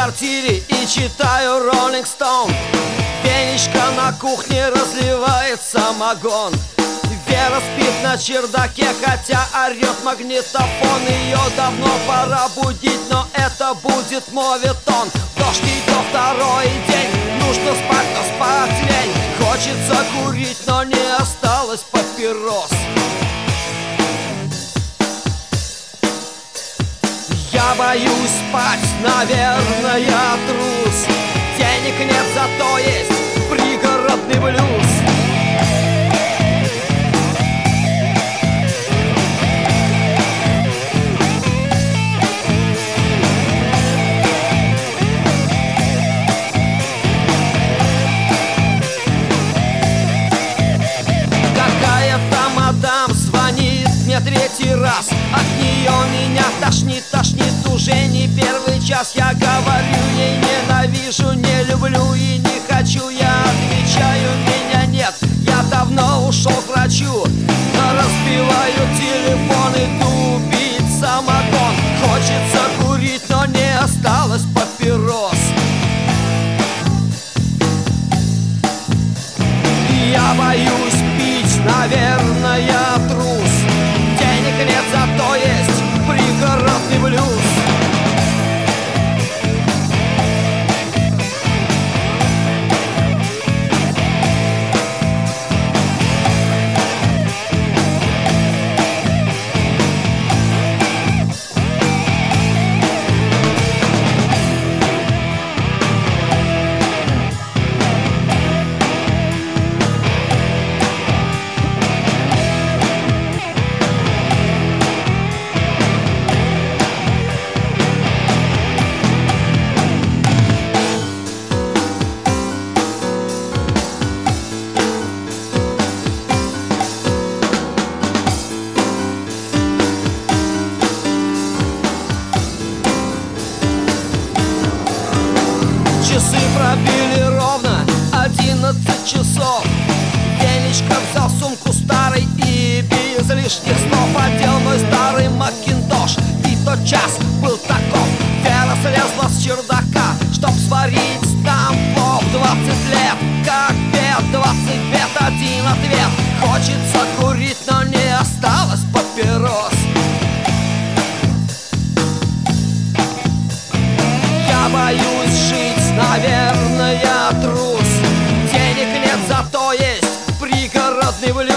квартире и читаю Rolling Stone. Венечка на кухне разливает самогон. Вера спит на чердаке, хотя орет магнитофон. Ее давно пора будить, но это будет моветон. Дождь идет второй день, нужно спать, но спать лень. Хочется курить, но не осталось папирос. Я боюсь спать, наверное, я трус. Денег нет, зато есть пригородный блюз. Какая-то мадам звонит мне третий раз. От нее меня тошнит, тошнит уже не первый час. Я говорю ей: ненавижу, не люблю и не хочу. Я отвечаю: меня нет, я давно ушел к врачу. Разбиваю телефон, иду пить самогон. Хочется курить, но не осталось папирос. Я боюсь пить, наверное, я трус. Денег нет, зато есть пригородный блюз. Часы пробили ровно 11 часов. Венечка взял сумку старой и без лишних слов одел мой старый макинтош. И тот час был таков. Вера слезла с чердака, чтоб сварить там плов. 20 лет, как бед, 20 бед, один ответ. Хочется курить, но не осталось папирос. Я боюсь жить, наверное, я трус. Денег нет, зато есть пригородный блюз.